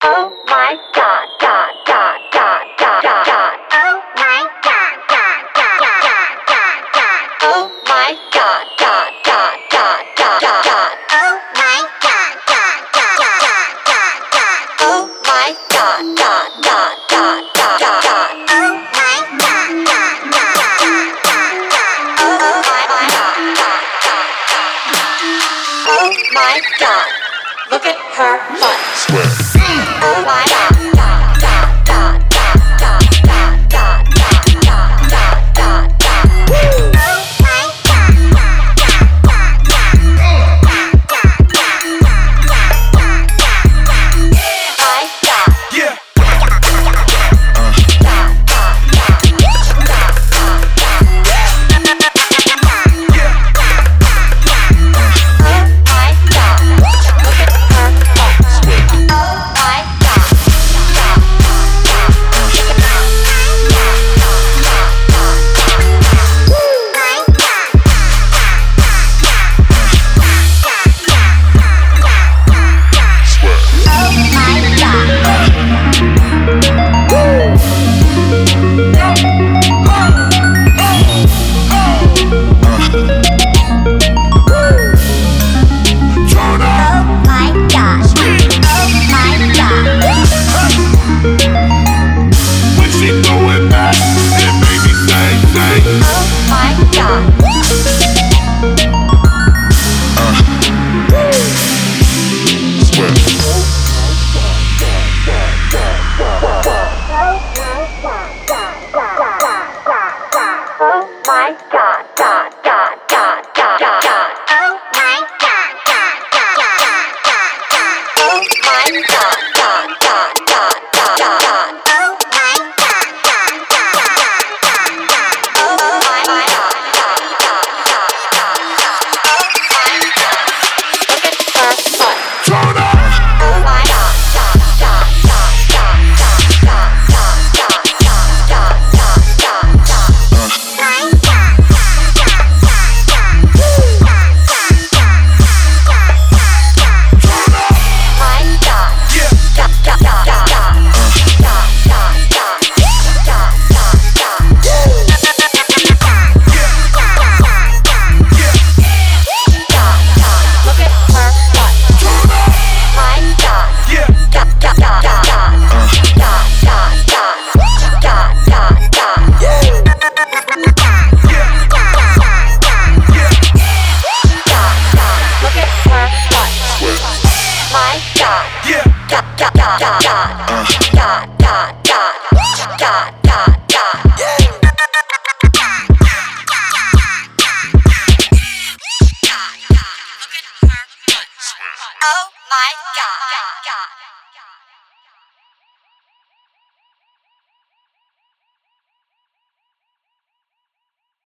Oh my God, God, God, God, God, God, God. Oh my God, God, God, God, God, God. Oh my God, God, God, God, God, God, God. Oh my God, God, God, God, God, God. Oh my God, God, God, God, God, God, God. Oh my God, God, God, God, God, God. Oh my God, God, God, God. Oh my God. Look at her butt. Sweat. Oh my God, God, God, God, God, God, God, God, God, God, God, God, God. Oh my God, God, God, God, God, God, God, God, God, God, God. My God. Yeah. God, God, God, God, God, God. Yeah. Oh my God. Look at her butt. Oh my God. Oh my God, God, God, God, God, God, God. Oh my God, God, God, God, God, God. Oh my God, God, God, God, God, God, God. Oh my God, God, God, God, God, God. Oh my God, God, God, God, God, God. Oh my God. Look at her butt. Turn up. Oh my God, God, God, God, God, God, God, God, God, God, God, God, God. My God, God, God, God, God, God, God, God, God, God, God. My God, God, God, God, God, God, God, God, God, God, God, God. Look at her butt. My God, God, God, God, God, God, God, God, God, God, God, God. Look at her butt. My God. God, God, God, God, God, God, God, God, God, God, God. Oh my God.